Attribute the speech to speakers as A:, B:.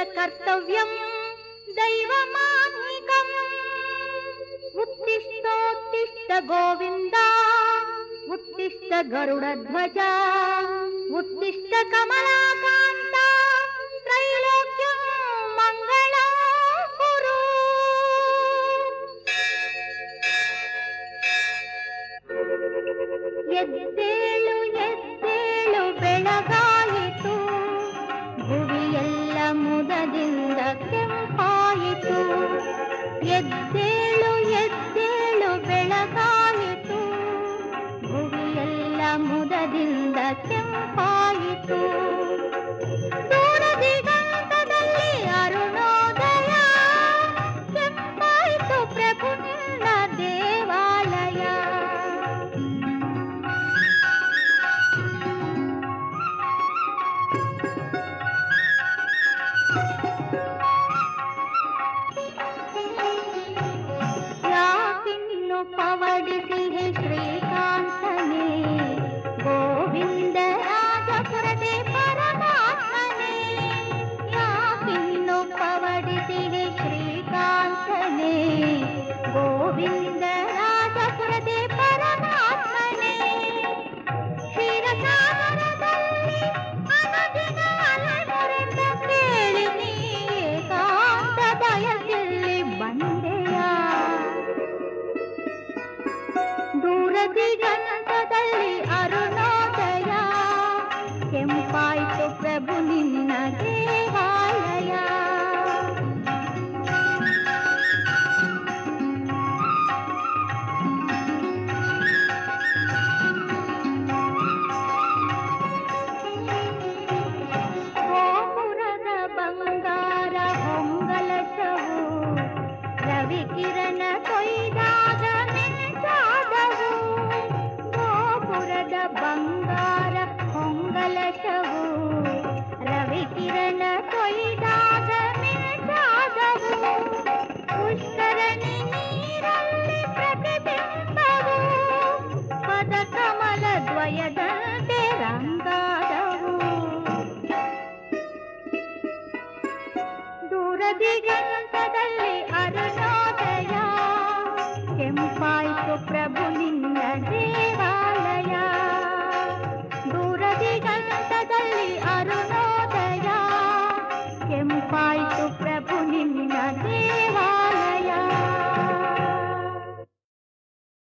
A: कर्तव्यं दैवमान्निकम् उत्तिष्ठोत्तिष्ठ गोविन्द उत्तिष्ठ गरुडध्वज उत्तिष्ठ कमलाकान्त त्रैलोक्यं मङ्गलं कुरु। ಎದ್ದೇಳು ಎದ್ದೇಳು ಬೆಳಗಾಯಿತು ಭುವಿಯೆಲ್ಲ ಮುದದಿಂದ ಕೆಂಪಾಯಿತು ಎದ್ದೇಳು ಎದ್ದೇಳು ಬೆಳಗಾಯಿತು ಭುವಿಯೆಲ್ಲ ಮುದದಿಂದ ಕೆಂಪಾಯಿತು ದೂರ ದಿಗಂತದಲ್ಲಿ ಅರುಣೋದಯ ಕೆಂಪಾಯಿತು ಪ್ರಭು ನಿನ್ನ ದೇವಾಲಯ ಪವಡಿಸಿಹೆ ಶ್ರೀಕಾಂತನೇ ಗೋವಿಂದ ರಾಜಪುರದೇ ಪರಮಾತ್ಮನೇ ಯಾಕಿನ್ನು ಪವಡಿಸಿಹೆ ಶ್ರೀಕಾಂತನೇ ಗೋವಿಂದ ರಾಜಪುರದೇ ಪರಮಾತ್ಮನೇ ಕ್ಷೀರಸಾಗರದಲ್ಲಿ ಅನುದಿನ ಅಲೆಮರೆದ ಕೇಳಿ ನೀ ಏಕಾಂತ ಬಯಸಲ್ಲಿ ಬಂದೆಯಾ ದೂರ ದಿಗಂತದಲ್ಲಿ ಅರುಣೋದಯ ಕೆಂಪಾಯಿತು ಪ್ರಭು ನಿನ್ನ ದೇವಾಲಯ ಗೋಪುರದ ಬಂಗಾರ ಹೊಂಗಲಸವು ರವಿ ಕಿರಣ ಕೊಯ್ದಾಗ ಮಿಂಚಾದವು ಗೋಪುರದ ಬಂಗಾರ ಹೊಂಗಲಸವು ರವಿ ಕಿರಣ ಕೊಯ್ದಾಗ ಮಿಂಚಾದವು ಪುಷ್ಕರಣಿ ನೀರಲ್ಲಿ ಪ್ರತಿಬಿಂಬವು ಪದ ಕಮಲ ದ್ವಯದಂತೆ ರಂಗಾದವು ದೂರ ದಿಗಂತದಲ್ಲಿ